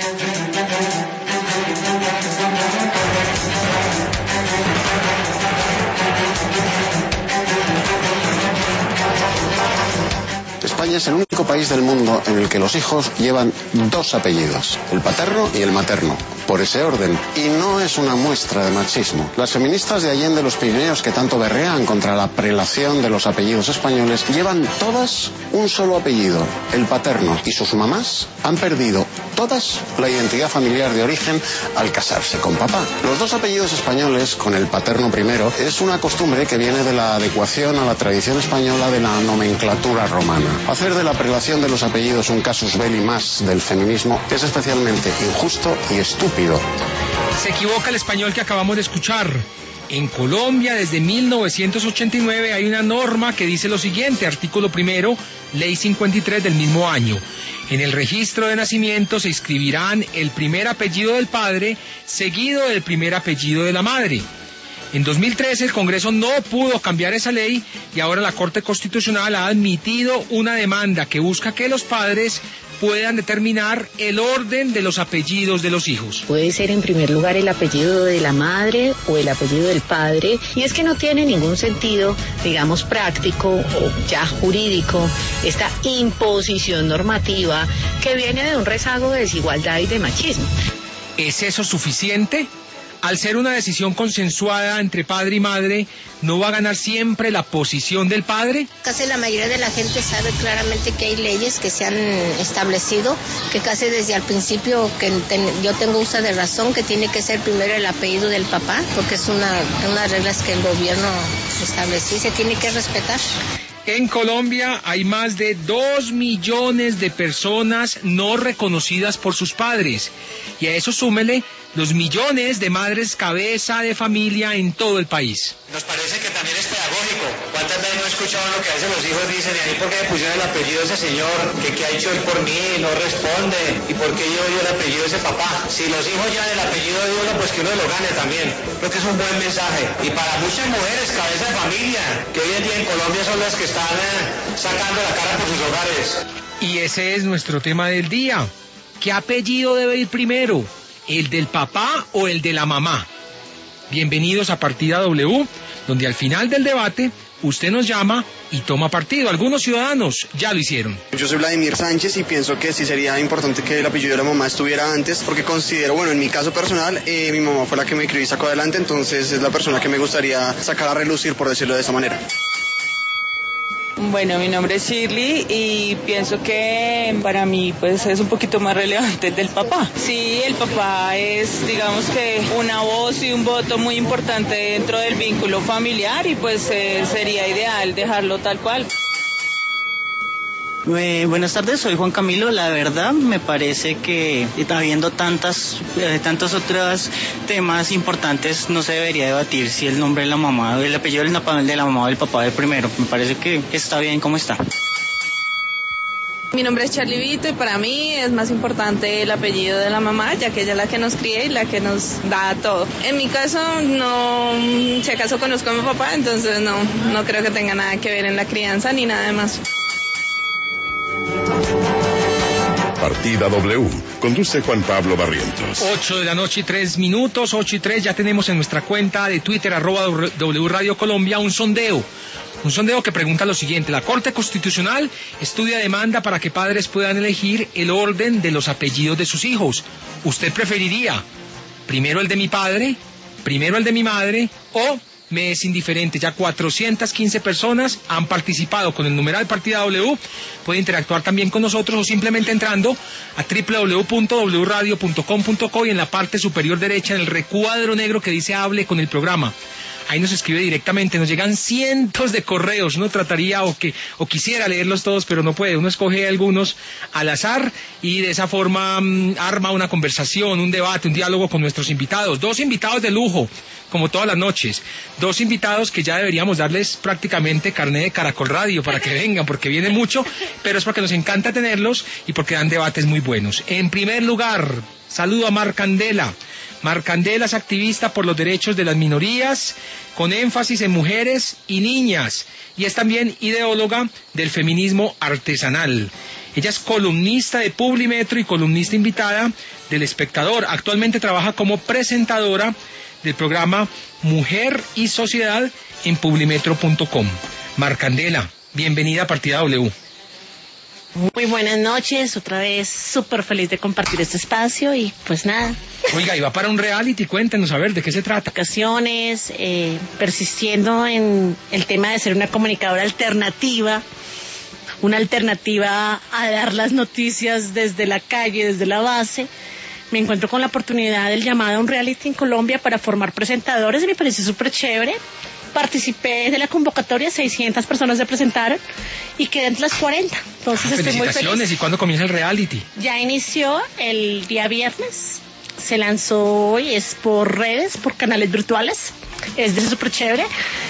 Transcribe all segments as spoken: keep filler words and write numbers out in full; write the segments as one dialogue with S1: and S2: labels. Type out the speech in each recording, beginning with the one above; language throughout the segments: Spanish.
S1: España es el único país del mundo en el que los hijos llevan dos apellidos, el paterno y el materno, por ese orden. Y no es una muestra de machismo. Las feministas de Allende los Pirineos, que tanto berrean contra la prelación de los apellidos españoles, llevan todas un solo apellido, el paterno, y sus mamás han perdido todas la identidad familiar de origen al casarse con papá. Los dos apellidos españoles, con el paterno primero, es una costumbre que viene de la adecuación a la tradición española de la nomenclatura romana. Hacer de la prelación de los apellidos un casus belli más del feminismo es especialmente injusto y estúpido.
S2: Se equivoca el español que acabamos de escuchar. En Colombia, desde mil novecientos ochenta y nueve, hay una norma que dice lo siguiente, artículo primero, ley cincuenta y tres del mismo año. En el registro de nacimiento se inscribirán el primer apellido del padre, seguido del primer apellido de la madre. En dos mil trece el Congreso no pudo cambiar esa ley y ahora la Corte Constitucional ha admitido una demanda que busca que los padres puedan determinar el orden de los apellidos de los hijos.
S3: Puede ser en primer lugar el apellido de la madre o el apellido del padre, y es que no tiene ningún sentido, digamos, práctico o ya jurídico, esta imposición normativa que viene de un rezago de desigualdad y de machismo.
S2: ¿Es eso suficiente? Al ser una decisión consensuada entre padre y madre, ¿no va a ganar siempre la posición del padre?
S4: Casi la mayoría de la gente sabe claramente que hay leyes que se han establecido, que casi desde el principio que ten, yo tengo uso de razón, que tiene que ser primero el apellido del papá, porque es una, unas reglas que el gobierno estableció y se tiene que respetar.
S2: En Colombia hay más de dos millones de personas no reconocidas por sus padres, y a eso súmele los millones de madres cabeza de familia en todo el país.
S5: Nos parece que también es pedagógico. ¿Cuántas veces no escuchaban lo que a veces los hijos dicen? ¿Y a mí por qué me pusieron el apellido de ese señor? ¿Qué, qué ha hecho él por mí? No responde. ¿Y por qué yo odio el apellido de ese papá? Si los hijos llevan el apellido de uno, pues que uno lo gane también. Creo que es un buen mensaje. Y para muchas mujeres, cabeza de familia, que hoy en día en Colombia son las que están eh, sacando la cara por sus hogares.
S2: Y ese es nuestro tema del día. ¿Qué apellido debe ir primero? ¿El del papá o el de la mamá? Bienvenidos a Partida W, donde al final del debate usted nos llama y toma partido. Algunos ciudadanos ya lo hicieron.
S6: Yo soy Vladimir Sánchez y pienso que sí sería importante que el apellido de la mamá estuviera antes, porque considero, bueno, en mi caso personal, eh, mi mamá fue la que me crió y sacó adelante, entonces es la persona que me gustaría sacar a relucir, por decirlo de esa manera.
S7: Bueno, mi nombre es Shirley y pienso que para mí pues es un poquito más relevante el del papá. Sí, el papá es, digamos que una voz y un voto muy importante dentro del vínculo familiar y pues eh, sería ideal dejarlo tal cual.
S8: Eh, buenas tardes, soy Juan Camilo. La verdad me parece que habiendo tantas, eh, tantos otros temas importantes no se debería debatir si el nombre de la mamá, el apellido de la, de la mamá o del papá de primero. Me parece que está bien como está.
S9: Mi nombre es Charlie Vito y para mí es más importante el apellido de la mamá, ya que ella es la que nos cría y la que nos da todo. En mi caso, no, si acaso conozco a mi papá, entonces no, no creo que tenga nada que ver en la crianza ni nada más.
S10: Partida W. Conduce Juan Pablo Barrientos.
S2: ocho de la noche y tres minutos, ocho y tres, ya tenemos en nuestra cuenta de Twitter, arroba W Radio Colombia, un sondeo. Un sondeo que pregunta lo siguiente: la Corte Constitucional estudia demanda para que padres puedan elegir el orden de los apellidos de sus hijos. ¿Usted preferiría primero el de mi padre, primero el de mi madre o me es indiferente? Ya cuatrocientas quince personas han participado con el numeral Partida W. Puede interactuar también con nosotros o simplemente entrando a doble u doble u doble u punto w radio punto com punto co y en la parte superior derecha, en el recuadro negro que dice hable con el programa, ahí nos escribe directamente. Nos llegan cientos de correos. Uno trataría o que o quisiera leerlos todos, pero no puede. Uno escoge algunos al azar y de esa forma um, arma una conversación, un debate, un diálogo con nuestros invitados. Dos invitados de lujo, como todas las noches. Dos invitados que ya deberíamos darles prácticamente carné de Caracol Radio para que vengan, porque vienen mucho, pero es porque nos encanta tenerlos y porque dan debates muy buenos. En primer lugar, saludo a Mar Candela. Mar Candela es activista por los derechos de las minorías, con énfasis en mujeres y niñas, y es también ideóloga del feminismo artesanal. Ella es columnista de Publimetro y columnista invitada del Espectador. Actualmente trabaja como presentadora del programa Mujer y Sociedad en publimetro punto com. Marcandela, bienvenida a Partida W.
S11: Muy buenas noches, otra vez súper feliz de compartir este espacio y pues nada.
S2: Oiga, y va para un reality, cuéntenos a ver de qué se trata.
S11: Ocasiones, eh, persistiendo en el tema de ser una comunicadora alternativa, una alternativa a dar las noticias desde la calle, desde la base. Me encuentro con la oportunidad del llamado a un reality en Colombia para formar presentadores y me parece súper chévere. Participé de la convocatoria, seiscientas personas se presentaron y quedé entre las cuarenta. Entonces
S2: ah,
S11: estoy muy feliz.
S2: ¿Y cuándo comienza el reality?
S11: Ya inició el día viernes. Se lanzó hoy, es por redes, por canales virtuales. Es de súper chévere.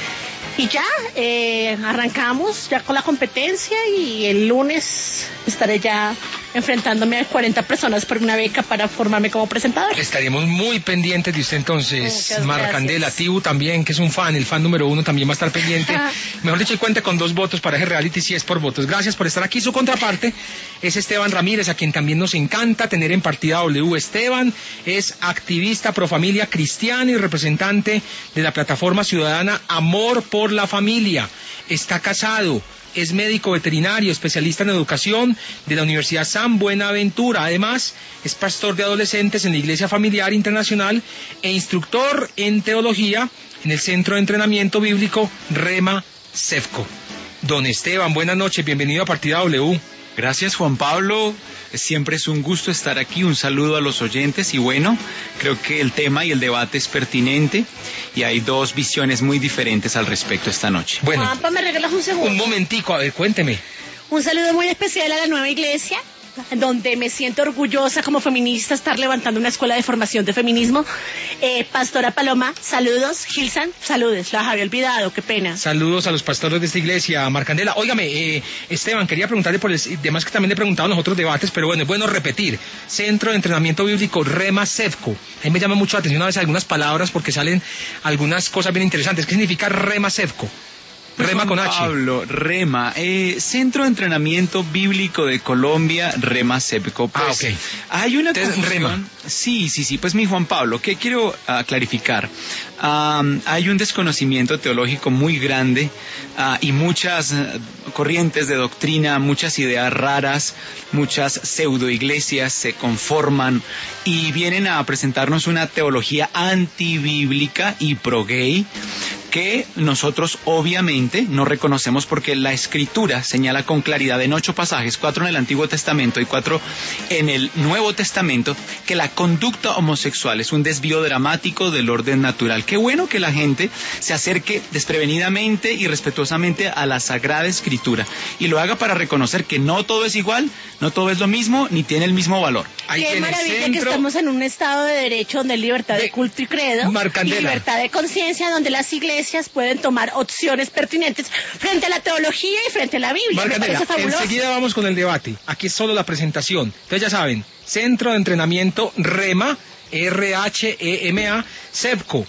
S11: Y ya, eh, arrancamos ya con la competencia y el lunes estaré ya enfrentándome a cuarenta personas por una beca para formarme como presentador.
S2: Estaremos muy pendientes de usted entonces,
S11: Muchas
S2: Marcandela.
S11: gracias.
S2: Tibu también, que es un fan, el fan número uno, también va a estar pendiente. Mejor dicho, cuente con dos votos para ese reality si es por votos. Gracias por estar aquí. Su contraparte es Esteban Ramírez, a quien también nos encanta tener en Partida W. Esteban es activista pro familia cristiana y representante de la plataforma ciudadana Amor por la Familia. Está casado. Es médico veterinario, especialista en educación de la Universidad San Buenaventura. Además, es pastor de adolescentes en la Iglesia Familiar Internacional e instructor en teología en el Centro de Entrenamiento Bíblico Rema Cefco. Don Esteban, buenas noches, bienvenido a Partida W.
S12: Gracias, Juan Pablo. Siempre es un gusto estar aquí. Un saludo a los oyentes y bueno, creo que el tema y el debate es pertinente y hay dos visiones muy diferentes al respecto esta noche.
S2: Bueno,
S11: Juanpa, ¿me regalas un segundo?
S2: Un momentico, a ver, cuénteme.
S11: Un saludo muy especial a la nueva iglesia, donde me siento orgullosa como feminista estar levantando una escuela de formación de feminismo. Eh, Pastora Paloma, saludos. Gilsan, saludos. Las había olvidado, qué pena.
S2: Saludos a los pastores de esta iglesia, Marcandela. Óigame, eh, Esteban, quería preguntarle por el demás que también le he preguntado en los otros debates, pero bueno, es bueno repetir. Centro de Entrenamiento Bíblico Rema Cefco. A mí me llama mucho la atención a veces algunas palabras porque salen algunas cosas bien interesantes. ¿Qué significa Rema Cefco? Rema con H.
S12: Pablo, Rema, eh, Centro de Entrenamiento Bíblico de Colombia, Rema Cefco. Pues,
S2: ah, ok.
S12: Hay una confusión.
S2: Rema.
S12: Sí, sí, sí. Pues mi Juan Pablo, ¿qué quiero uh, clarificar? Um, hay un desconocimiento teológico muy grande uh, y muchas uh, corrientes de doctrina, muchas ideas raras, muchas pseudo iglesias se conforman y vienen a presentarnos una teología antibíblica y pro-gay que nosotros obviamente no reconocemos porque la Escritura señala con claridad en ocho pasajes, cuatro en el Antiguo Testamento y cuatro en el Nuevo Testamento, que la conducta homosexual es un desvío dramático del orden natural. Qué bueno que la gente se acerque desprevenidamente y respetuosamente a la Sagrada Escritura y lo haga para reconocer que no todo es igual, no todo es lo mismo, ni tiene el mismo valor.
S11: Ahí Qué maravilla centro... que estamos en un estado de derecho donde hay libertad de, de culto y credo,
S2: Marcandela.
S11: Y libertad de conciencia, donde las iglesias pueden tomar opciones pertinentes frente a la teología y frente a la Biblia.
S2: Marcandela, enseguida vamos con el debate. Aquí es solo la presentación. Entonces ya saben, Centro de Entrenamiento Rema, R H E M A, Cefco,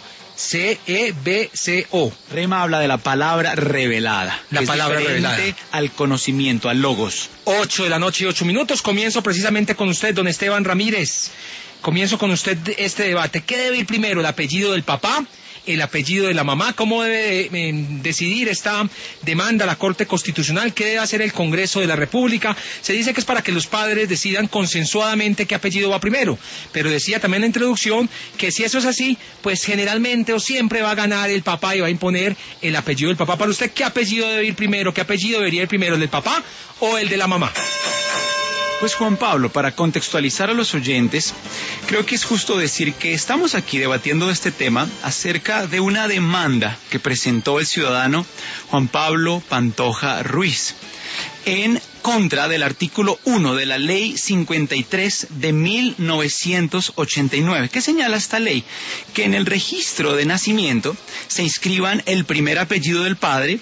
S2: C E B C O.
S12: Rema habla de la palabra revelada.
S2: La palabra revelada.
S12: Al conocimiento, al logos.
S2: Ocho de la noche y ocho minutos. Comienzo precisamente con usted, don Esteban Ramírez. Comienzo con usted este debate. ¿Qué debe ir primero, el apellido del papá, el apellido de la mamá? ¿Cómo debe eh, decidir esta demanda la Corte Constitucional? ¿Qué debe hacer el Congreso de la República? Se dice que es para que los padres decidan consensuadamente qué apellido va primero, pero decía también en la introducción que si eso es así, pues generalmente o siempre va a ganar el papá y va a imponer el apellido del papá. Para usted, ¿qué apellido debe ir primero? ¿Qué apellido debería ir primero, el del papá o el de la mamá?
S12: Pues Juan Pablo, para contextualizar a los oyentes, creo que es justo decir que estamos aquí debatiendo este tema acerca de una demanda que presentó el ciudadano Juan Pablo Pantoja Ruiz en contra del artículo uno de la Ley cincuenta y tres de mil novecientos ochenta y nueve. ¿Qué señala esta ley? Que en el registro de nacimiento se inscriban el primer apellido del padre,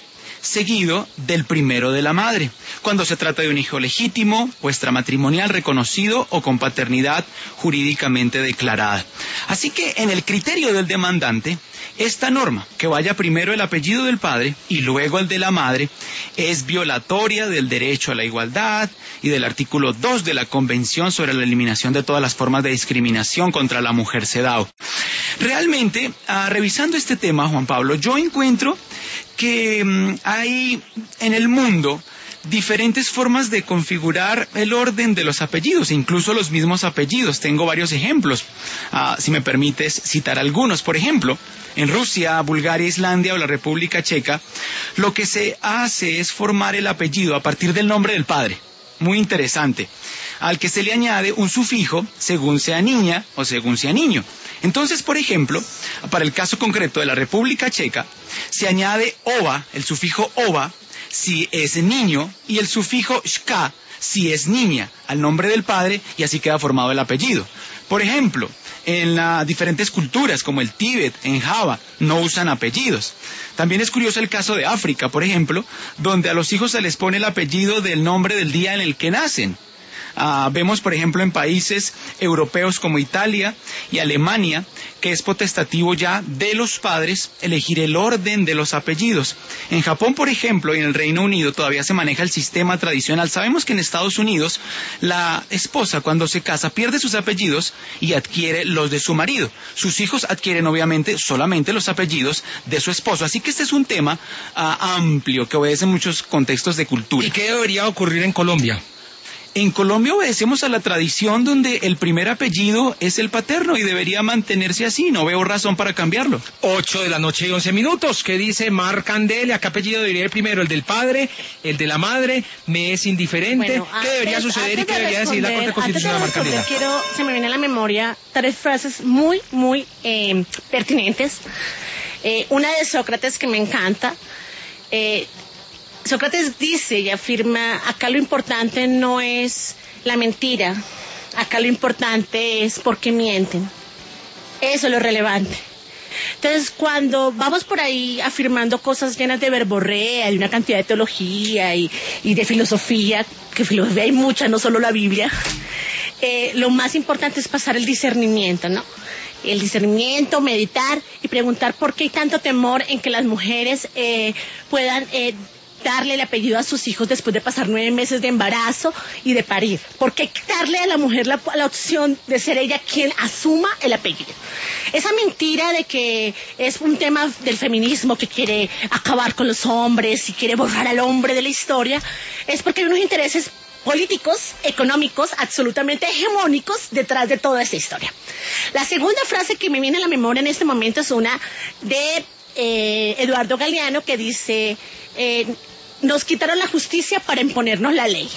S12: seguido del primero de la madre, cuando se trata de un hijo legítimo o extramatrimonial reconocido o con paternidad jurídicamente declarada. Así que en el criterio del demandante, esta norma, que vaya primero el apellido del padre y luego el de la madre, es violatoria del derecho a la igualdad y del artículo dos de la Convención sobre la eliminación de todas las formas de discriminación contra la mujer, CEDAW. Realmente, uh, revisando este tema, Juan Pablo, yo encuentro que um, hay en el mundo diferentes formas de configurar el orden de los apellidos, incluso los mismos apellidos. Tengo varios ejemplos, uh, si me permites citar algunos. Por ejemplo, en Rusia, Bulgaria, Islandia o la República Checa, lo que se hace es formar el apellido a partir del nombre del padre. Muy interesante. Al que se le añade un sufijo según sea niña o según sea niño. Entonces, por ejemplo, para el caso concreto de la República Checa, se añade ova, el sufijo ova, si es niño, y el sufijo shka, si es niña, al nombre del padre, y así queda formado el apellido. Por ejemplo, en las diferentes culturas, como el Tíbet, en Java, no usan apellidos. También es curioso el caso de África, por ejemplo, donde a los hijos se les pone el apellido del nombre del día en el que nacen. Uh, vemos, por ejemplo, en países europeos como Italia y Alemania, que es potestativo ya de los padres elegir el orden de los apellidos. En Japón, por ejemplo, y en el Reino Unido todavía se maneja el sistema tradicional. Sabemos que en Estados Unidos la esposa, cuando se casa, pierde sus apellidos y adquiere los de su marido. Sus hijos adquieren, obviamente, solamente los apellidos de su esposo. Así que este es un tema uh, amplio que obedece muchos contextos de cultura.
S2: ¿Y qué debería ocurrir en Colombia?
S12: En Colombia obedecemos a la tradición donde el primer apellido es el paterno y debería mantenerse así, no veo razón para cambiarlo.
S2: Ocho de la noche y once minutos, ¿qué dice Mar Candela? ¿Qué apellido debería ir primero? ¿El del padre? ¿El de la madre? ¿Me es indiferente?
S11: Bueno,
S2: ¿Qué debería
S11: antes,
S2: suceder
S11: antes
S2: y qué debería decir la Corte Constitucional, Mar Candela?
S11: Quiero, se me viene a la memoria tres frases muy, muy eh, pertinentes. Eh, una de Sócrates que me encanta. Eh, Sócrates dice y afirma, acá lo importante no es la mentira, acá lo importante es por qué mienten. Eso es lo relevante. Entonces, cuando vamos por ahí afirmando cosas llenas de verborrea, de una cantidad de teología y, y de filosofía, que filosofía hay mucha, no solo la Biblia, eh, lo más importante es pasar el discernimiento, ¿no? El discernimiento, meditar y preguntar por qué hay tanto temor en que las mujeres eh, puedan eh, darle el apellido a sus hijos después de pasar nueve meses de embarazo y de parir. ¿Por qué darle a la mujer la, la opción de ser ella quien asuma el apellido? Esa mentira de que es un tema del feminismo que quiere acabar con los hombres y quiere borrar al hombre de la historia, es porque hay unos intereses políticos, económicos, absolutamente hegemónicos detrás de toda esta historia. La segunda frase que me viene a la memoria en este momento es una de eh, Eduardo Galeano que dice... Eh, nos quitaron la justicia para imponernos la ley.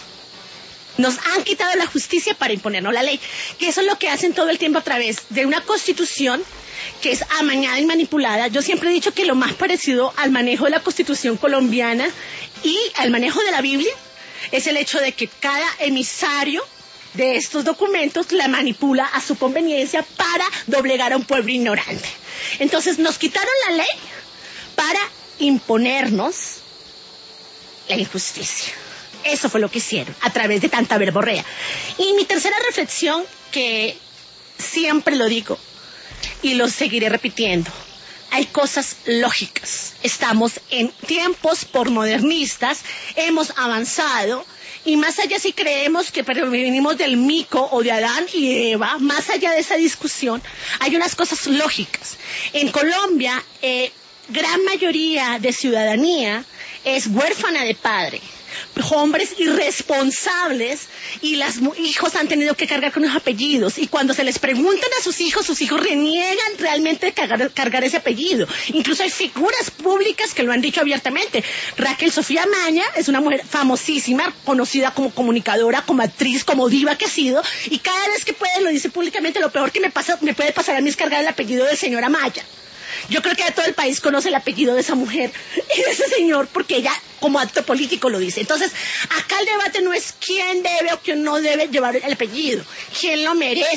S11: Nos han quitado la justicia para imponernos la ley. Que eso es lo que hacen todo el tiempo a través de una constitución que es amañada y manipulada. Yo siempre he dicho que lo más parecido al manejo de la constitución colombiana y al manejo de la Biblia es el hecho de que cada emisario de estos documentos la manipula a su conveniencia para doblegar a un pueblo ignorante. Entonces nos quitaron la ley para imponernos la injusticia. Eso fue lo que hicieron a través de tanta verborrea. Y mi tercera reflexión, que siempre lo digo y lo seguiré repitiendo, hay cosas lógicas. Estamos en tiempos posmodernistas, hemos avanzado y más allá si creemos que venimos del mico o de Adán y Eva, más allá de esa discusión, hay unas cosas lógicas. En Colombia, eh, gran mayoría de ciudadanía es huérfana de padre, hombres irresponsables y los hijos han tenido que cargar con los apellidos y cuando se les preguntan a sus hijos, sus hijos reniegan realmente de cargar, cargar ese apellido. Incluso hay figuras públicas que lo han dicho abiertamente. Raquel Sofía Maña es una mujer famosísima, conocida como comunicadora, como actriz, como diva que ha sido, y cada vez que puede lo dice públicamente: lo peor que me, pasa, me puede pasar a mí es cargar el apellido de señora Maya. Yo creo que todo el país conoce el apellido de esa mujer y de ese señor porque ella como acto político lo dice. Entonces, acá el debate no es quién debe o quién no debe llevar el apellido, quién lo merece.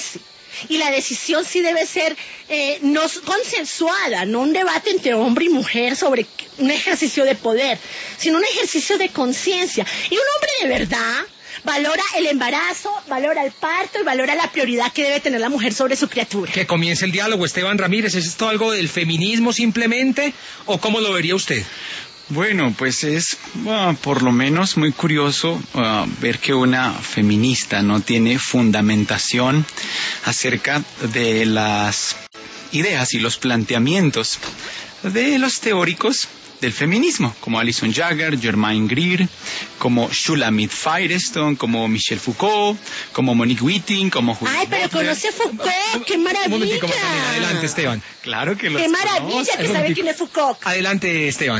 S11: Y la decisión sí debe ser eh, no consensuada, no un debate entre hombre y mujer sobre un ejercicio de poder, sino un ejercicio de conciencia. Y un hombre de verdad valora el embarazo, valora el parto y valora la prioridad que debe tener la mujer sobre su criatura.
S2: Que comience el diálogo, Esteban Ramírez. ¿Es esto algo del feminismo simplemente o cómo lo vería usted?
S12: Bueno, pues es uh, por lo menos muy curioso uh, ver que una feminista no tiene fundamentación acerca de las ideas y los planteamientos de los teóricos del feminismo, como Alison Jagger, Germaine Greer, como Shulamit Firestone, como Michel Foucault, como Monique Witting, como Judith
S11: Ay, pero
S12: Butler.
S11: conoce a Foucault, qué maravilla.
S2: Un momentico, Margarita, adelante, Esteban.
S12: Claro que lo
S11: Qué maravilla que sabe quién es Foucault.
S2: Adelante, Esteban.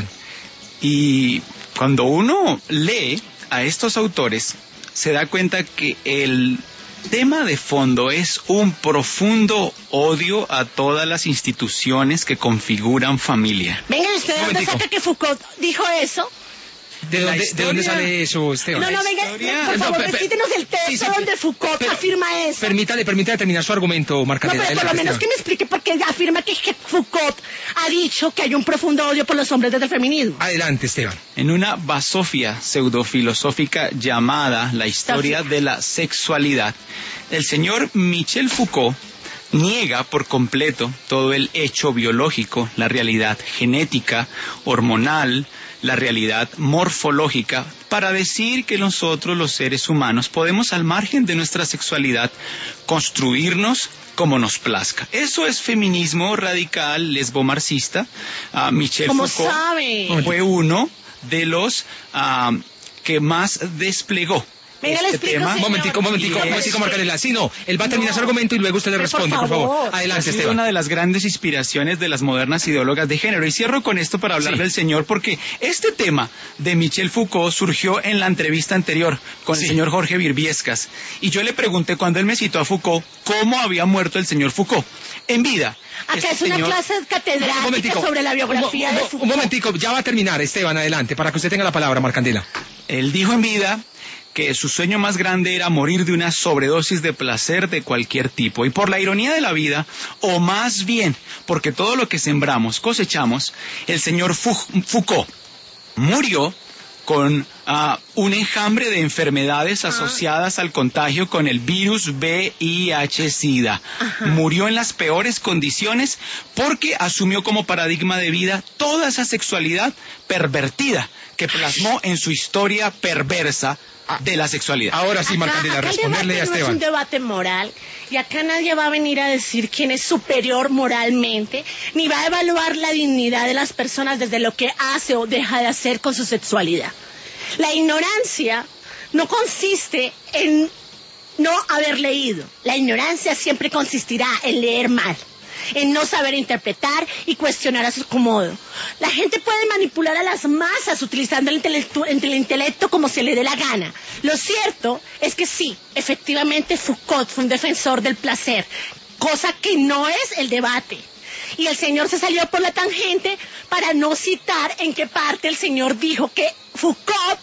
S12: Y cuando uno lee a estos autores, se da cuenta que el tema de fondo es un profundo odio a todas las instituciones que configuran familia.
S11: Venga, ¿usted de dónde saca que Foucault dijo eso?
S2: ¿De dónde, ¿De dónde sale eso, Esteban?
S11: No, no, venga,
S2: historia...
S11: por favor,
S2: no, pe,
S11: recítenos el texto
S2: sí, sí,
S11: donde Foucault
S2: pero,
S11: afirma eso.
S2: Permítale, permítale terminar su argumento, Marca.
S11: No, pero por lo menos que me explique por qué afirma que, que Foucault ha dicho que hay un profundo odio por los hombres desde el feminismo.
S2: Adelante, Esteban.
S12: En una basofia pseudofilosófica llamada La historia de la sexualidad, el señor Michel Foucault niega por completo todo el hecho biológico, la realidad genética, hormonal, la realidad morfológica, para decir que nosotros los seres humanos podemos al margen de nuestra sexualidad construirnos como nos plazca. Eso es feminismo radical, lesbo-marxista. Uh, Michel
S11: ¿Cómo
S12: Foucault
S11: sabe?
S12: fue uno de los uh, que más desplegó
S11: Venga, le
S12: este
S11: explico,
S12: tema.
S2: Un momentico, un momentico, un momentico, Marcarela. Sí, no, él va a terminar
S11: No.
S2: su argumento y luego usted le
S11: Pero
S2: responde,
S11: por
S2: por favor.
S11: favor.
S2: Adelante,
S12: Ha sido
S2: Esteban.
S12: una de las grandes inspiraciones de las modernas ideólogas de género. Y cierro con esto para hablar
S2: Sí.
S12: del señor, porque este tema de Michel Foucault surgió en la entrevista anterior con
S2: Sí.
S12: el señor Jorge Virbiescas. Y yo le pregunté, cuando él me citó a Foucault, cómo había muerto el señor Foucault en vida.
S11: Acá
S12: Este
S11: es una
S12: señor-
S11: clase
S2: Un
S11: catedrática
S2: momentico.
S11: sobre la biografía
S2: un,
S11: de
S2: un-
S11: Foucault.
S2: un momentico, ya va a terminar, Esteban, adelante, para que usted tenga la palabra, Marcandela.
S12: Él dijo en vida que su sueño más grande era morir de una sobredosis de placer de cualquier tipo. Y por la ironía de la vida, o más bien porque todo lo que sembramos cosechamos, el señor Foucault murió con uh, un enjambre de enfermedades asociadas al contagio con el virus V I H SIDA.
S11: Ajá.
S12: Murió en las peores condiciones porque asumió como paradigma de vida toda esa sexualidad pervertida que plasmó en su historia perversa de la sexualidad.
S2: Ahora sí,
S11: Acá-
S2: Marcandela,
S11: acá el
S2: responderle a
S11: debate no es
S2: Esteban.
S11: un debate moral y acá nadie va a venir a decir quién es superior moralmente, ni va a evaluar la dignidad de las personas desde lo que hace o deja de hacer con su sexualidad. La ignorancia no consiste en no haber leído. La ignorancia siempre consistirá en leer mal, en no saber interpretar y cuestionar a su acomodo. La gente puede manipular a las masas utilizando el intelecto, el intelecto como se le dé la gana. Lo cierto es que sí, efectivamente Foucault fue un defensor del placer, cosa que no es el debate. Y el señor se salió por la tangente para no citar en qué parte el señor dijo que Foucault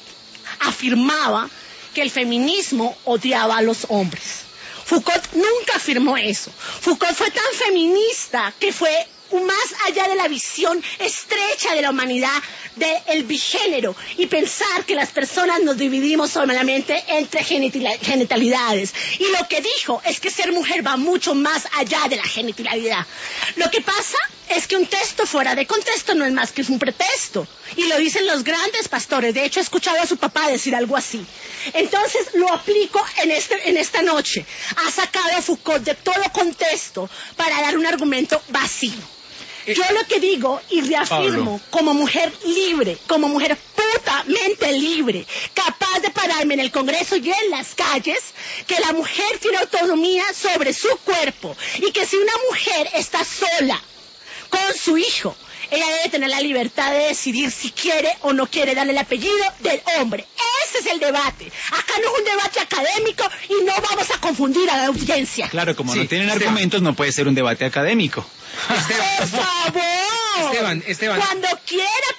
S11: afirmaba que el feminismo odiaba a los hombres. Foucault nunca afirmó eso. Foucault fue tan feminista que fue más allá de la visión estrecha de la humanidad del bigénero y pensar que las personas nos dividimos solamente entre genitila- genitalidades. Y lo que dijo es que ser mujer va mucho más allá de la genitalidad. Lo que pasa es que un texto fuera de contexto no es más que un pretexto. Y lo dicen los grandes pastores. De hecho, he escuchado a su papá decir algo así. Entonces, lo aplico en, este, en esta noche. Ha sacado a Foucault de todo contexto para dar un argumento vacío. Yo lo que digo y reafirmo,
S12: Pablo.
S11: como mujer libre, como mujer putamente libre, capaz de pararme en el Congreso y en las calles, que la mujer tiene autonomía sobre su cuerpo y que si una mujer está sola con su hijo, ella debe tener la libertad de decidir si quiere o no quiere darle el apellido del hombre. Ese es el debate. Acá no es un debate académico y no vamos a confundir a la audiencia.
S12: Claro, como
S2: Sí,
S12: no tienen
S2: Esteban.
S12: argumentos, no puede ser un debate académico.
S11: Por favor.
S2: Esteban, Esteban.
S11: Cuando quiera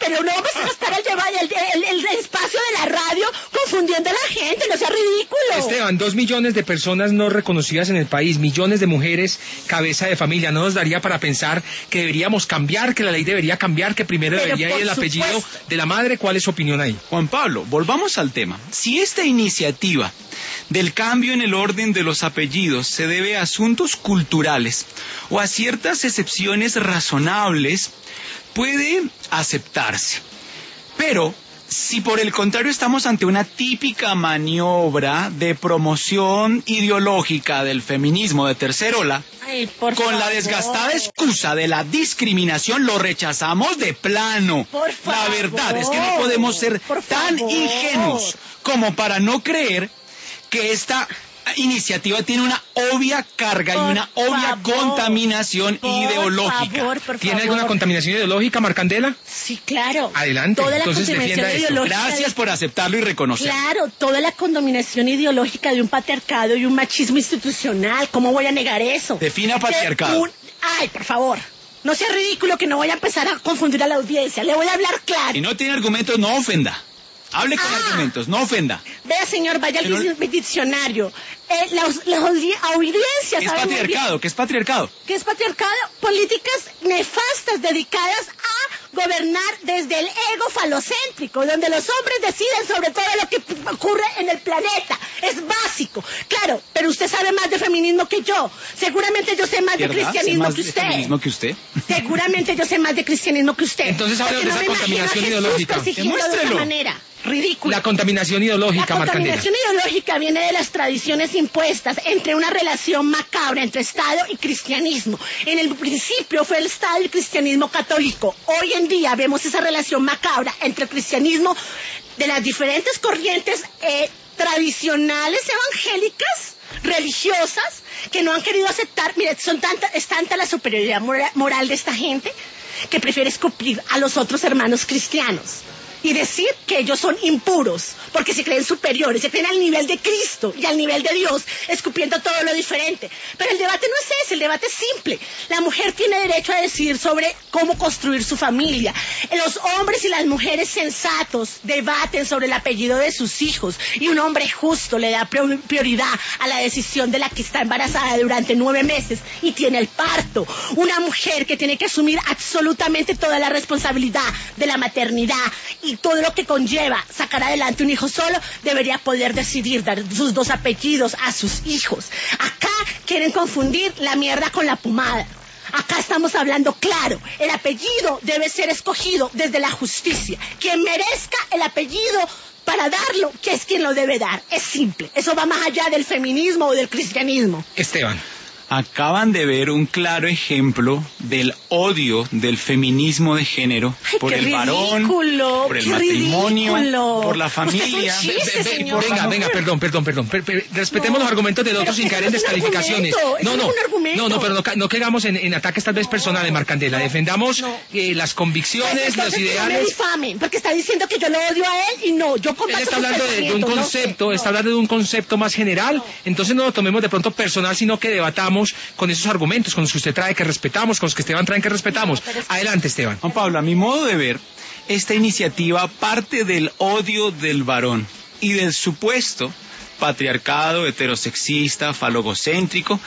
S11: pero no vamos a gastar el, el, el, el espacio de la radio confundiendo a la gente, no sea ridículo.
S2: Esteban, dos millones de personas no reconocidas en el país, millones de mujeres cabeza de familia. ¿No nos daría para pensar que deberíamos cambiar, que la ley debería cambiar, que primero
S11: Pero
S2: debería ir el
S11: supuesto.
S2: apellido de la madre? ¿Cuál es su opinión ahí?
S12: Juan Pablo, volvamos al tema. Si esta iniciativa del cambio en el orden de los apellidos se debe a asuntos culturales o a ciertas excepciones razonables, puede aceptarse. Pero si por el contrario estamos ante una típica maniobra de promoción ideológica del feminismo de tercer ola,
S11: Ay, por
S12: con
S11: favor.
S12: la desgastada excusa de la discriminación, lo rechazamos de plano.
S11: Por
S12: La
S11: favor.
S12: verdad es que no podemos ser
S11: Por
S12: tan
S11: favor.
S12: ingenuos como para no creer que esta iniciativa tiene una obvia carga
S11: Por
S12: y una obvia
S11: favor.
S12: contaminación
S11: Por
S12: ideológica.
S11: favor, por
S2: ¿Tiene
S11: favor.
S2: alguna contaminación ideológica, Marcandela?
S11: Sí, claro.
S2: Adelante,
S11: Toda la
S2: entonces
S11: contaminación
S2: defienda esto.
S11: ideológica
S12: Gracias
S11: de-
S12: por aceptarlo y reconocerlo.
S11: Claro, toda la condominación ideológica de un patriarcado y un machismo institucional. ¿Cómo voy a negar eso?
S12: Defina patriarcado.
S11: De un- Ay, por favor. No sea ridículo que no voy a empezar a confundir a la audiencia. Le voy a hablar claro.
S12: Si no tiene argumentos, no ofenda. Hable con
S11: Ah.
S12: argumentos, no ofenda.
S11: Vea, señor, vaya al
S12: Pero-
S11: dis- diccionario. Eh, la, la audi- audiencia
S12: ¿Qué es
S11: sabe muy bien
S12: patriarcado? ¿Qué es patriarcado?
S11: que es patriarcado, políticas nefastas dedicadas a gobernar desde el ego falocéntrico, donde los hombres deciden sobre todo lo que p- ocurre en el planeta. Es básico. Claro, pero usted sabe más de feminismo que yo. Seguramente yo sé más de
S12: ¿Verdad? ¿Sé
S11: cristianismo
S12: más
S11: que
S12: de
S11: usted.
S12: feminismo que usted?
S11: Seguramente yo sé más de cristianismo que usted.
S2: Entonces háblenos
S11: Porque
S2: de
S11: no
S2: esa
S11: me imagino a
S2: contaminación
S11: Jesús
S2: ideológica.
S11: persiguiendo de
S12: Demuéstrelo.
S11: esa manera. Ridículo.
S2: La contaminación ideológica,
S11: La
S2: Marcandela.
S11: contaminación ideológica viene de las tradiciones impuestas entre una relación macabra entre Estado y cristianismo. En el principio fue el Estado y el cristianismo católico. Hoy en día vemos esa relación macabra entre el cristianismo de las diferentes corrientes eh, tradicionales evangélicas, religiosas, que no han querido aceptar. Mire, son tanta, es tanta la superioridad mora- moral de esta gente que prefiere escupir a los otros hermanos cristianos y decir que ellos son impuros, porque se creen superiores, se creen al nivel de Cristo y al nivel de Dios, escupiendo todo lo diferente. Pero el debate no es ese, el debate es simple. La mujer tiene derecho a decidir sobre cómo construir su familia. Los hombres y las mujeres sensatos debaten sobre el apellido de sus hijos, y un hombre justo le da prioridad a la decisión de la que está embarazada durante nueve meses y tiene el parto. Una mujer que tiene que asumir absolutamente toda la responsabilidad de la maternidad y todo lo que conlleva sacar adelante un hijo solo, debería poder decidir dar sus dos apellidos a sus hijos. Acá quieren confundir la mierda con la pomada. Acá estamos hablando claro. El apellido debe ser escogido desde la justicia. Quien merezca el apellido para darlo, que es quien lo debe dar. Es simple. Eso va más allá del feminismo o del cristianismo.
S2: Esteban.
S12: Acaban de ver un claro ejemplo del odio del feminismo de género
S11: Ay,
S12: por
S11: qué
S12: el varón,
S11: ridículo,
S12: por el
S11: qué
S12: matrimonio,
S11: ridículo.
S12: por la
S11: Usted es un
S12: familia.
S11: chiste,
S2: Ve- ve- ve-
S11: señor.
S2: venga, venga, perdón, perdón, perdón. Per- per- respetemos
S11: No,
S2: los argumentos del otro
S11: pero
S2: sin
S11: eso
S2: caer en
S11: no es un
S2: descalificaciones.
S11: argumento, eso
S2: No,
S11: no
S2: no,
S11: es un argumento.
S2: no, no, pero no, ca- no caigamos en, en ataques tal vez personales, Marcandela. Defendamos
S11: no.
S2: eh, las convicciones,
S11: Pues
S2: los
S11: entonces que no me
S2: ideales.
S11: difamen, porque está diciendo que yo lo odio a él y no, yo
S2: Él
S11: combato
S2: está
S11: sus
S2: hablando de, de un
S11: pensamientos, no
S2: concepto,
S11: sé,
S2: está
S11: no.
S2: hablando de un concepto más general, entonces no lo tomemos de pronto personal, sino que debatamos con esos argumentos, con los que usted trae que respetamos, con los que Esteban trae que respetamos.
S11: No, pero es-
S2: Adelante, Esteban.
S12: Juan Pablo, a mi modo de ver, esta iniciativa parte del odio del varón y del supuesto patriarcado heterosexista, falogocéntrico,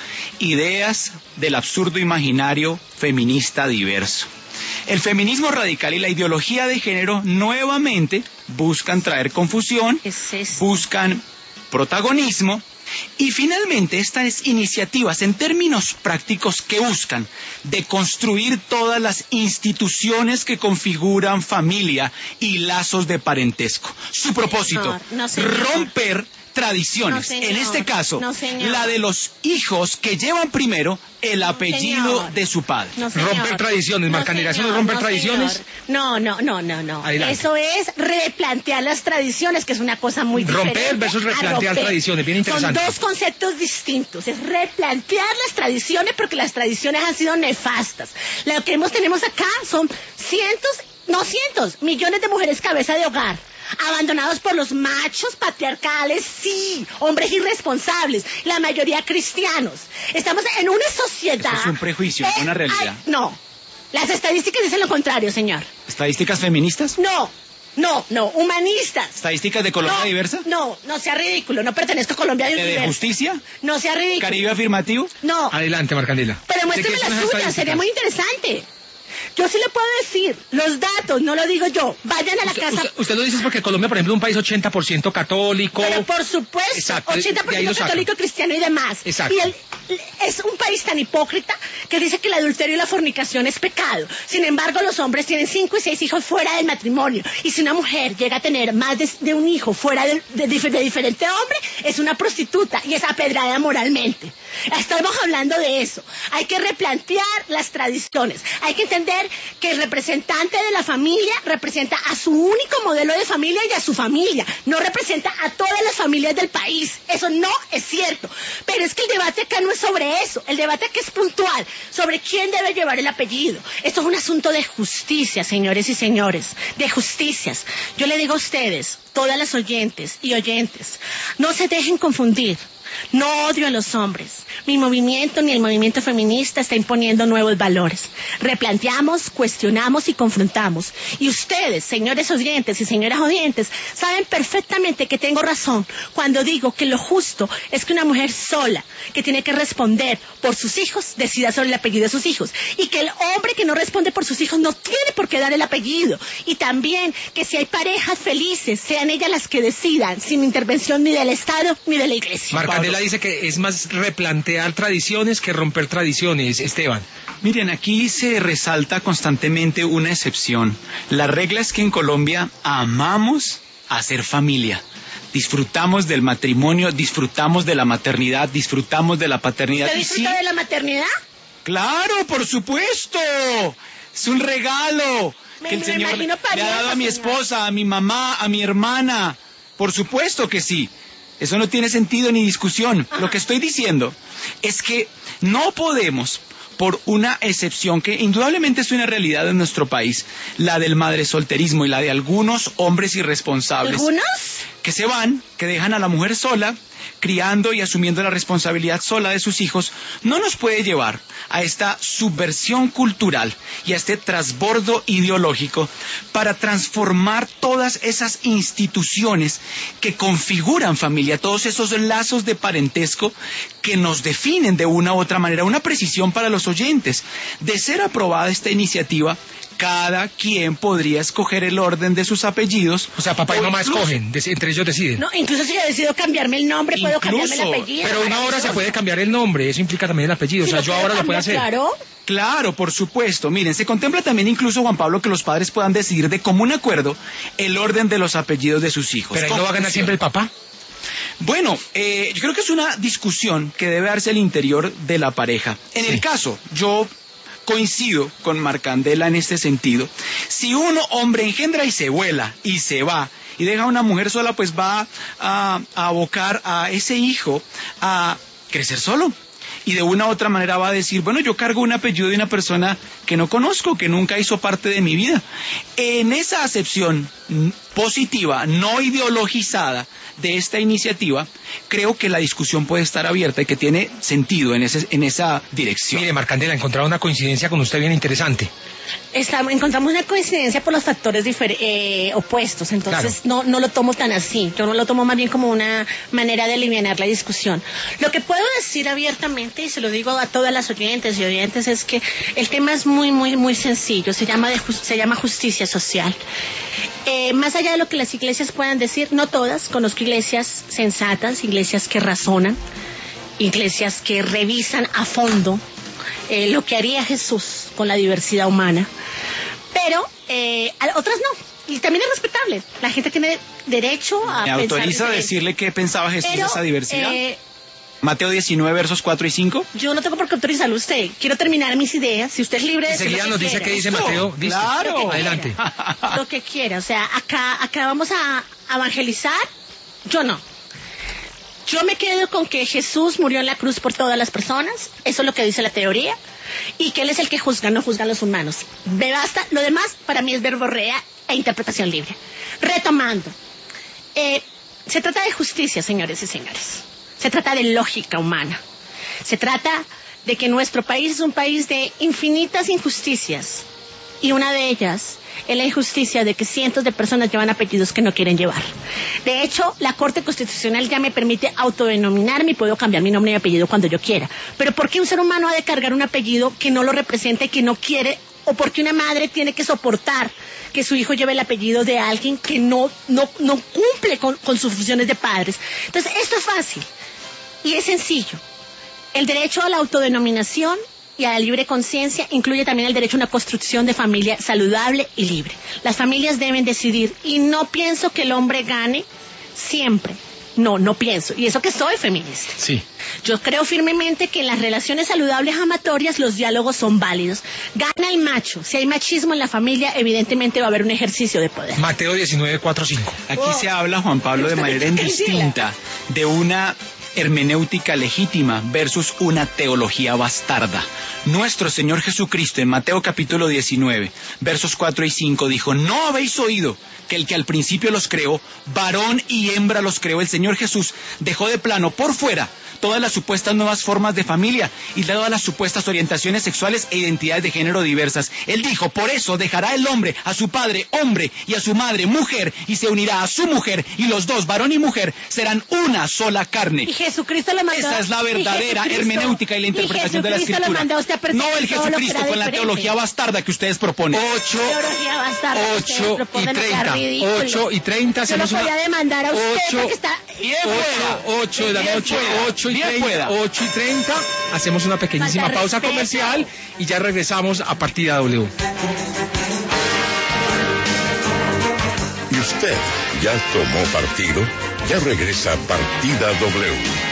S12: ideas del absurdo imaginario feminista diverso. El feminismo radical y la ideología de género nuevamente buscan traer confusión,
S11: Es eso.
S12: buscan protagonismo, y finalmente estas iniciativas en términos prácticos que buscan deconstruir todas las instituciones que configuran familia y lazos de parentesco. Su propósito,
S11: No, no, señor.
S12: romper tradiciones,
S11: No, señor.
S12: en este caso,
S11: No, señor.
S12: la de los hijos que llevan primero el apellido
S11: señor.
S12: de su padre.
S11: No, señor.
S2: Romper tradiciones, Marcandela, ¿eso no es romper
S11: no,
S2: tradiciones?
S11: señor. No, no, no, no, no.
S2: Adelante.
S11: Eso es replantear las tradiciones, que es una cosa muy
S2: Romper
S11: diferente.
S2: versus
S11: a
S2: replantear
S11: romper.
S2: tradiciones, bien interesante.
S11: Son dos conceptos distintos. Es replantear las tradiciones porque las tradiciones han sido nefastas. Lo que hemos, tenemos acá son cientos, no cientos, millones de mujeres cabeza de hogar, abandonados por los machos patriarcales, sí, hombres irresponsables, la mayoría cristianos. Estamos en una sociedad...
S12: Eso es un prejuicio,
S11: Eh,
S12: una realidad.
S11: ay, no, Las estadísticas dicen lo contrario, señor.
S12: ¿Estadísticas feministas?
S11: No, no, no, humanistas.
S12: ¿Estadísticas de Colombia
S11: no,
S12: Diversa?
S11: No, no sea ridículo, no pertenezco a Colombia Diversa.
S12: ¿De justicia?
S11: No sea ridículo.
S12: ¿Caribe afirmativo?
S11: No.
S2: Adelante, Marcandela.
S11: Pero muéstrame las suyas, sería muy interesante. Yo sí le puedo decir, los datos, no lo digo yo, vayan a la
S2: usted,
S11: casa...
S2: Usted, usted lo dice porque Colombia, por ejemplo, es un país ochenta por ciento católico...
S11: Pero por supuesto,
S2: exacto,
S11: ochenta por ciento católico, cristiano y demás.
S2: Exacto.
S11: Y el, es un país tan hipócrita que dice que el adulterio y la fornicación es pecado. Sin embargo, los hombres tienen cinco y seis hijos fuera del matrimonio. Y si una mujer llega a tener más de, de un hijo fuera de, de, de, de diferente hombre, es una prostituta y es apedrada moralmente. Estamos hablando de eso. Hay que replantear las tradiciones. Hay que entender que el representante de la familia representa a su único modelo de familia y a su familia. No representa a todas las familias del país. Eso no es cierto. Pero es que el debate acá no es sobre eso. El debate acá es puntual sobre quién debe llevar el apellido. Esto es un asunto de justicia, señores y señores. De justicias. Yo le digo a ustedes, todas las oyentes y oyentes, no se dejen confundir. No odio a los hombres. Mi movimiento ni el movimiento feminista está imponiendo nuevos valores. Replanteamos, cuestionamos y confrontamos. Y ustedes, señores oyentes y señoras oyentes, saben perfectamente que tengo razón cuando digo que lo justo es que una mujer sola, que tiene que responder por sus hijos, decida sobre el apellido de sus hijos. Y que el hombre que no responde por sus hijos no tiene por qué dar el apellido. Y también que si hay parejas felices, sean ellas las que decidan, sin intervención ni del Estado ni de la Iglesia.
S2: Marcandela dice que es más replantear tradiciones que romper tradiciones, Esteban.
S12: Miren, aquí se resalta constantemente una excepción. La regla es que en Colombia amamos hacer familia. Disfrutamos del matrimonio, disfrutamos de la maternidad, disfrutamos de la paternidad.
S11: ¿Usted disfruta
S12: sí,
S11: de la maternidad?
S12: ¡Claro, por supuesto! Es un regalo
S11: me,
S12: que el
S11: me
S12: Señor le ha dado a mi esposa, a mi mamá, a mi hermana. Por supuesto que sí. Eso no tiene sentido ni discusión. Ajá. Lo que estoy diciendo es que no podemos, por una excepción que indudablemente es una realidad en nuestro país, la del madresolterismo y la de algunos hombres irresponsables.
S11: ¿Algunos?
S12: Que se van, que dejan a la mujer sola, criando y asumiendo la responsabilidad sola de sus hijos, no nos puede llevar a esta subversión cultural y a este trasbordo ideológico para transformar todas esas instituciones que configuran familia, todos esos lazos de parentesco que nos definen de una u otra manera. Una precisión para los oyentes: de ser aprobada esta iniciativa, cada quien podría escoger el orden de sus apellidos.
S2: O sea, papá y mamá escogen, entre ellos deciden.
S11: No, incluso si yo decido cambiarme el nombre,
S12: Incluso,
S11: puedo cambiarme el apellido.
S2: Pero una hora se puede cambiar el nombre, eso implica también el apellido.
S11: Si
S2: o sea,
S11: lo
S2: yo ahora
S11: cambiar,
S2: lo puedo hacer.
S11: Claro.
S12: Claro, por supuesto. Miren, se contempla también incluso, Juan Pablo, que los padres puedan decidir de común acuerdo el orden de los apellidos de sus hijos.
S2: Pero ahí no va a ganar siempre el papá.
S12: Bueno, eh, yo creo que es una discusión que debe darse al interior de la pareja. En sí. el caso, yo coincido con Marcandela en este sentido. Si uno, hombre, engendra y se vuela y se va y deja a una mujer sola, pues va a, a abocar a ese hijo a crecer solo. Y de una u otra manera va a decir, bueno, yo cargo un apellido de una persona que no conozco, que nunca hizo parte de mi vida. En esa acepción positiva, no ideologizada de esta iniciativa, creo que la discusión puede estar abierta y que tiene sentido en, ese, en esa dirección.
S2: Mire, Marcandela, he encontrado una coincidencia con usted bien interesante.
S11: Estamos, encontramos una coincidencia por los factores eh, opuestos, entonces claro. no, no lo tomo tan así, yo no lo tomo más bien como una manera de aliviar la discusión. Lo que puedo decir abiertamente, y se lo digo a todas las oyentes y oyentes, es que el tema es muy, muy, muy sencillo, se llama, de, se llama justicia social. Eh, más allá de lo que las iglesias puedan decir, no todas, conozco iglesias sensatas, iglesias que razonan, iglesias que revisan a fondo Eh, lo que haría Jesús con la diversidad humana, pero eh, otras no, y también es respetable. La gente tiene derecho a
S12: ¿Me
S11: pensar
S12: autoriza a
S11: diferente.
S12: decirle qué pensaba Jesús
S11: pero,
S12: de esa diversidad?
S11: Eh,
S12: Mateo diecinueve, versos cuatro y cinco.
S11: Yo no tengo por qué autorizarlo a usted. Quiero terminar mis ideas. Si usted es libre de decir
S2: Enseguida
S11: lo
S2: nos
S11: que
S2: dice
S11: quiera.
S2: qué dice Mateo. ¿Listo?
S12: Claro.
S11: Lo que
S2: Adelante.
S11: quiera. Lo que quiera. O sea, acá, acá vamos a evangelizar. Yo no. Yo me quedo con que Jesús murió en la cruz por todas las personas. Eso es lo que dice la teoría. Y que Él es el que juzga, no juzgan los humanos. Me basta. Lo demás, para mí, es verborrea e interpretación libre. Retomando. Eh, se trata de justicia, señores y señores. Se trata de lógica humana. Se trata de que nuestro país es un país de infinitas injusticias y una de ellas es la injusticia de que cientos de personas llevan apellidos que no quieren llevar. De hecho, la Corte Constitucional ya me permite autodenominarme y puedo cambiar mi nombre y apellido cuando yo quiera. Pero ¿por qué un ser humano ha de cargar un apellido que no lo representa y que no quiere? ¿O por qué una madre tiene que soportar que su hijo lleve el apellido de alguien que no, no, no cumple con, con sus funciones de padres? Entonces, esto es fácil y es sencillo. El derecho a la autodenominación y a la libre conciencia incluye también el derecho a una construcción de familia saludable y libre. Las familias deben decidir y no pienso que el hombre gane siempre. No, no pienso. Y eso que soy feminista.
S2: Sí.
S11: Yo creo firmemente que en las relaciones saludables amatorias los diálogos son válidos. Gana el macho. Si hay machismo en la familia, evidentemente va a haber un ejercicio de poder.
S2: Mateo diecinueve, cuatro, cinco.
S12: Aquí oh. se habla, Juan Pablo, de manera indistinta de una hermenéutica legítima versus una teología bastarda. Nuestro Señor Jesucristo en Mateo capítulo diecinueve, versos cuatro y cinco dijo: no habéis oído que el que al principio los creó, varón y hembra los creó. El Señor Jesús dejó de plano por fuera todas las supuestas nuevas formas de familia y todas las supuestas orientaciones sexuales e identidades de género diversas. Él dijo: por eso dejará el hombre a su padre hombre y a su madre mujer y se unirá a su mujer y los dos, varón y mujer, serán una sola carne.
S11: Y Jesucristo lo mandó.
S12: Esa es la verdadera hermenéutica y la interpretación de la Escritura. No el Jesucristo con la teología bastarda que ustedes proponen.
S2: Ocho, ocho y treinta. Ocho y treinta.
S11: Yo lo podía demandar a usted porque está...
S2: Ocho de la noche, ocho y treinta. Ocho y treinta. Hacemos una pequeñísima pausa comercial y ya regresamos a Partida W.
S10: ¿Y usted ya tomó partido? Ya regresa Partida W.